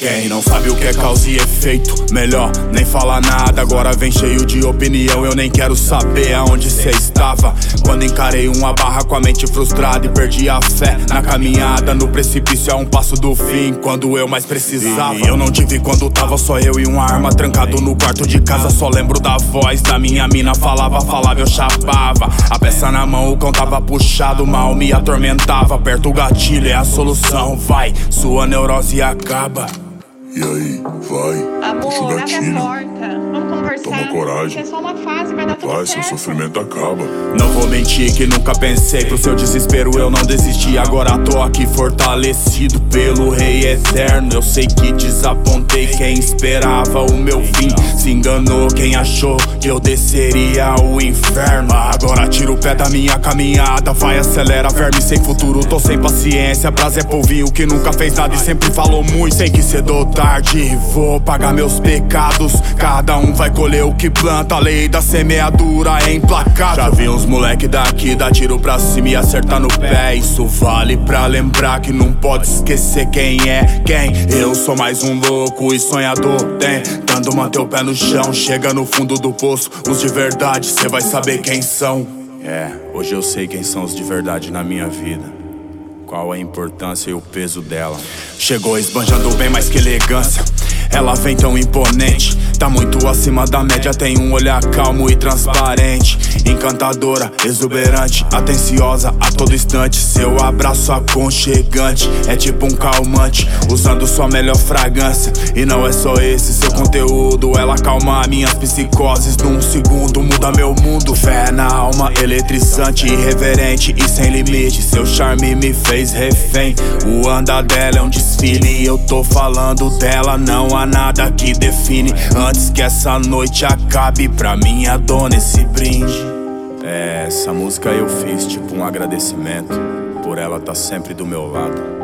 Quem não sabe o que é causa e efeito, melhor nem falar nada. Agora vem cheio de opinião, eu nem quero saber aonde cê estava quando encarei uma barra com a mente frustrada e perdi a fé na caminhada. No precipício é um passo do fim, quando eu mais precisava. E eu não te vi quando tava só eu e uma arma trancado no quarto de casa. Só lembro da voz da minha mina, falava, eu chapava. A peça na mão, o cão tava puxado, mal me atormentava. Aperta o gatilho, é a solução, vai, sua neurose acaba. E aí, vai, amor, puxa o gatilho. abre a porta. Vamos conversar. Toma coragem. Isso é só uma fase, vai dar tudo Vai, certo. seu sofrimento acaba. Não vou mentir que nunca pensei, pro seu desespero eu não desisti. Agora tô aqui fortalecido pelo Rei Eterno. Eu sei que desapontei quem esperava o meu fim. Se enganou quem achou que eu desceria o inferno. Agora tira o pé da minha caminhada, vai, acelera, verme sem futuro. Tô sem paciência pra Zé Polvinho que nunca fez nada e sempre falou muito. Sei que cedo ou tarde vou pagar meus pecados. Cada um vai colher o que planta, a lei da semeadura é implacável. Já vi uns moleque daqui dar tiro pra cima e acertar no pé. Isso vale pra lembrar que não pode esquecer quem é quem. Eu sou mais um louco e sonhador, tentando manter o pé no chão. Chega no fundo do poço, os de verdade, cê vai saber quem são. Hoje eu sei quem são os de verdade na minha vida, qual a importância e o peso dela. Chegou esbanjando bem mais que elegância, ela vem tão imponente, tá muito acima da média. Tem um olhar calmo e transparente, encantadora, exuberante, atenciosa a todo instante. Seu abraço aconchegante é tipo um calmante, usando sua melhor fragrância. E não é só esse seu conteúdo, ela acalma minhas psicoses. Num segundo muda meu mundo. Fé na alma, eletrizante, irreverente e sem limite. Seu charme me fez refém, o andar dela é um desfile. E eu tô falando dela, não há nada que define. Antes que essa noite acabe, pra minha dona esse brinde. Essa música eu fiz tipo um agradecimento por ela tá sempre do meu lado.